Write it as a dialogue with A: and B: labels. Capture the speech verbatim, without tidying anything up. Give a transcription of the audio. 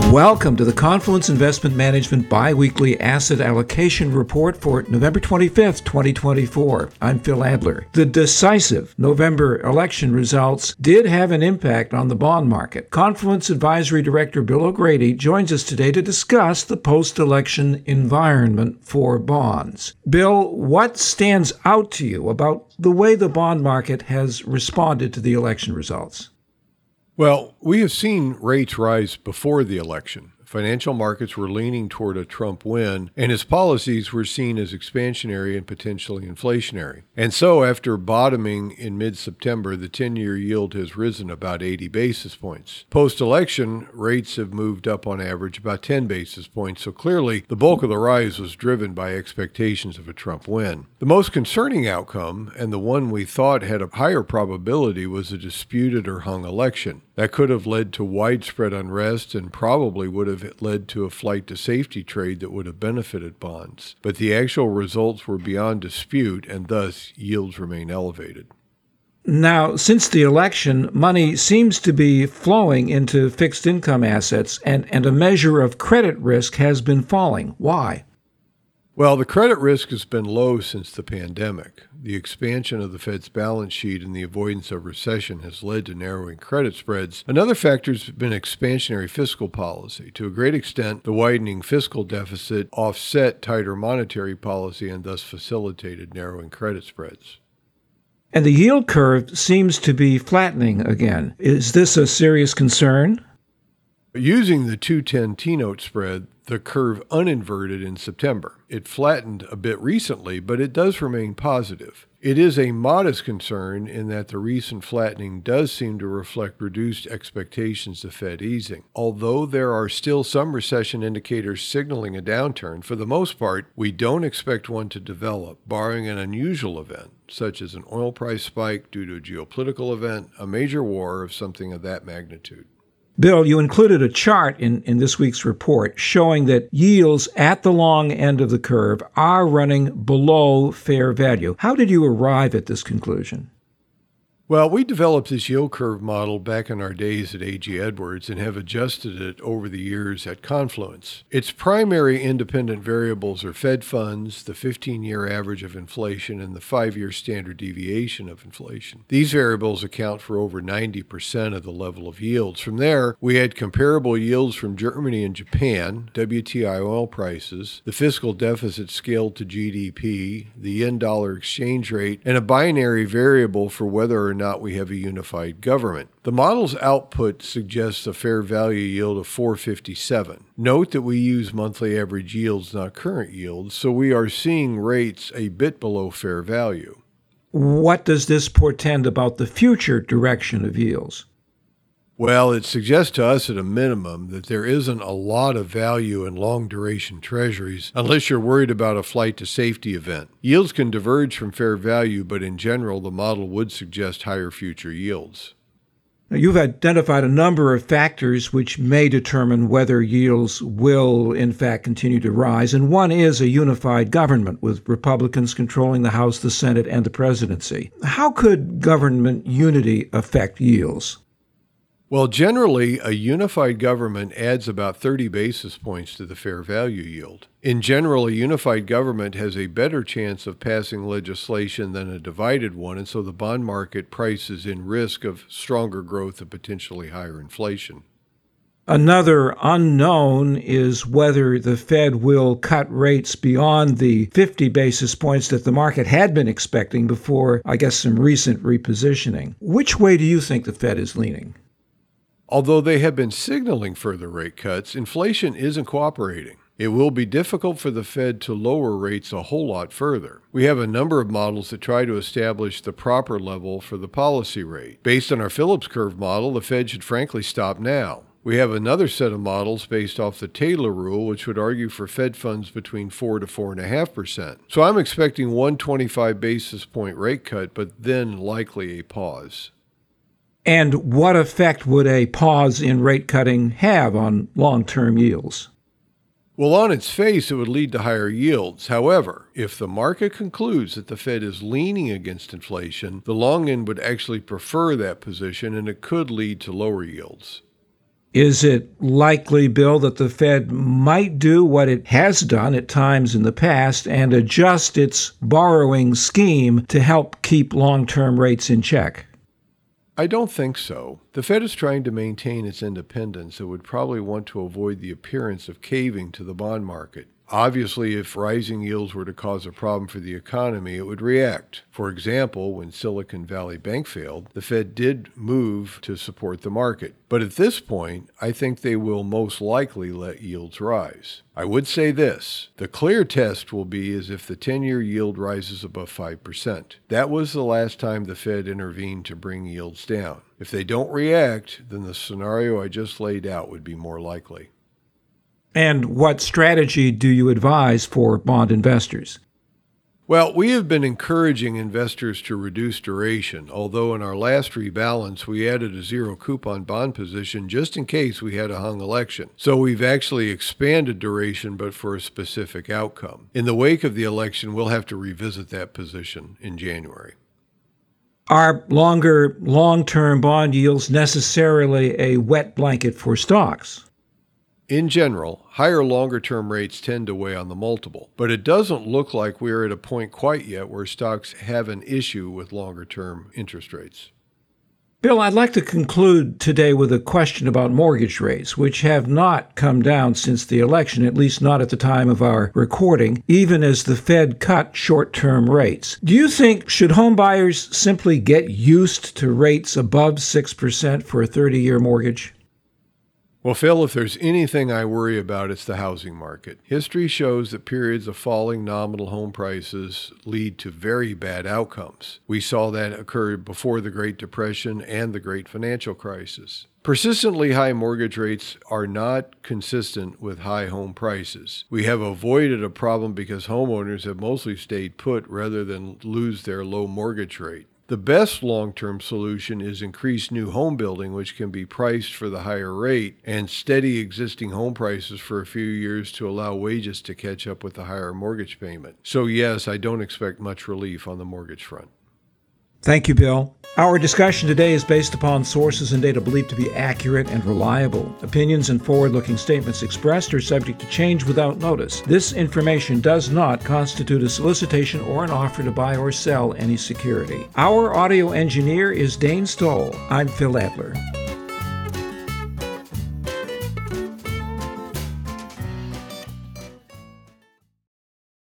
A: Welcome to the Confluence Investment Management Biweekly Asset Allocation Report for November twenty-fifth, twenty twenty-four. I'm Phil Adler. The decisive November election results did have an impact on the bond market. Confluence Advisory Director Bill O'Grady joins us today to discuss the post-election environment for bonds. Bill, what stands out to you about the way the bond market has responded to the election results?
B: Well, we have seen rates rise before the election. Financial markets were leaning toward a Trump win, and his policies were seen as expansionary and potentially inflationary. And so, after bottoming in mid-September, the ten-year yield has risen about eighty basis points. Post-election, rates have moved up on average about ten basis points, so clearly the bulk of the rise was driven by expectations of a Trump win. The most concerning outcome, and the one we thought had a higher probability, was a disputed or hung election. That could have led to widespread unrest and probably would have led to a flight to safety trade that would have benefited bonds. But the actual results were beyond dispute, and thus yields remain elevated.
A: Now, since the election, money seems to be flowing into fixed income assets, and, and a measure of credit risk has been falling. Why?
B: Well, the credit risk has been low since the pandemic. The expansion of the Fed's balance sheet and the avoidance of recession has led to narrowing credit spreads. Another factor has been expansionary fiscal policy. To a great extent, the widening fiscal deficit offset tighter monetary policy and thus facilitated narrowing credit spreads.
A: And the yield curve seems to be flattening again. Is this a serious concern?
B: Using the two ten T-note spread, the curve uninverted in September. It flattened a bit recently, but it does remain positive. It is a modest concern in that the recent flattening does seem to reflect reduced expectations of Fed easing. Although there are still some recession indicators signaling a downturn, for the most part, we don't expect one to develop, barring an unusual event, such as an oil price spike due to a geopolitical event, a major war, or something of that magnitude.
A: Bill, you included a chart in, in this week's report showing that yields at the long end of the curve are running below fair value. How did you arrive at this conclusion?
B: Well, we developed this yield curve model back in our days at A G Edwards and have adjusted it over the years at Confluence. Its primary independent variables are Fed funds, the fifteen-year average of inflation, and the five-year standard deviation of inflation. These variables account for over ninety percent of the level of yields. From there, we had comparable yields from Germany and Japan, W T I oil prices, the fiscal deficit scaled to G D P, the yen-dollar exchange rate, and a binary variable for whether or not we have a unified government. The model's output suggests a fair value yield of four fifty-seven. Note that we use monthly average yields, not current yields, so we are seeing rates a bit below fair value.
A: What does this portend about the future direction of yields?
B: Well, it suggests to us at a minimum that there isn't a lot of value in long-duration treasuries unless you're worried about a flight to safety event. Yields can diverge from fair value, but in general, the model would suggest higher future yields.
A: Now, you've identified a number of factors which may determine whether yields will, in fact, continue to rise, and one is a unified government with Republicans controlling the House, the Senate, and the presidency. How could government unity affect yields?
B: Well, generally, a unified government adds about thirty basis points to the fair value yield. In general, a unified government has a better chance of passing legislation than a divided one, and so the bond market prices in risk of stronger growth and potentially higher inflation.
A: Another unknown is whether the Fed will cut rates beyond the fifty basis points that the market had been expecting before, I guess, some recent repositioning. Which way do you think the Fed is leaning?
B: Although they have been signaling further rate cuts, inflation isn't cooperating. It will be difficult for the Fed to lower rates a whole lot further. We have a number of models that try to establish the proper level for the policy rate. Based on our Phillips curve model, the Fed should frankly stop now. We have another set of models based off the Taylor rule, which would argue for Fed funds between four to four point five percent. So I'm expecting one twenty-five basis point rate cut, but then likely a pause.
A: And what effect would a pause in rate cutting have on long-term yields?
B: Well, on its face, it would lead to higher yields. However, if the market concludes that the Fed is leaning against inflation, the long end would actually prefer that position, and it could lead to lower yields.
A: Is it likely, Bill, that the Fed might do what it has done at times in the past and adjust its borrowing scheme to help keep long-term rates in check?
B: I don't think so. The Fed is trying to maintain its independence and would probably want to avoid the appearance of caving to the bond market. Obviously, if rising yields were to cause a problem for the economy, it would react. For example, when Silicon Valley Bank failed, the Fed did move to support the market. But at this point, I think they will most likely let yields rise. I would say this: the clear test will be as if the ten-year yield rises above five percent. That was the last time the Fed intervened to bring yields down. If they don't react, then the scenario I just laid out would be more likely.
A: And what strategy do you advise for bond investors?
B: Well, we have been encouraging investors to reduce duration, although in our last rebalance, we added a zero coupon bond position just in case we had a hung election. So we've actually expanded duration, but for a specific outcome. In the wake of the election, we'll have to revisit that position in January.
A: Are longer long-term bond yields necessarily a wet blanket for stocks?
B: In general, higher longer-term rates tend to weigh on the multiple, but it doesn't look like we're at a point quite yet where stocks have an issue with longer-term interest rates.
A: Bill, I'd like to conclude today with a question about mortgage rates, which have not come down since the election, at least not at the time of our recording, even as the Fed cut short-term rates. Do you think, should home buyers simply get used to rates above six percent for a thirty-year mortgage?
B: Well, Phil, if there's anything I worry about, it's the housing market. History shows that periods of falling nominal home prices lead to very bad outcomes. We saw that occur before the Great Depression and the Great Financial Crisis. Persistently high mortgage rates are not consistent with high home prices. We have avoided a problem because homeowners have mostly stayed put rather than lose their low mortgage rate. The best long-term solution is increased new home building, which can be priced for the higher rate, and steady existing home prices for a few years to allow wages to catch up with the higher mortgage payment. So yes, I don't expect much relief on the mortgage front.
A: Thank you, Bill. Our discussion today is based upon sources and data believed to be accurate and reliable. Opinions and forward-looking statements expressed are subject to change without notice. This information does not constitute a solicitation or an offer to buy or sell any security. Our audio engineer is Dane Stoll. I'm Phil Adler.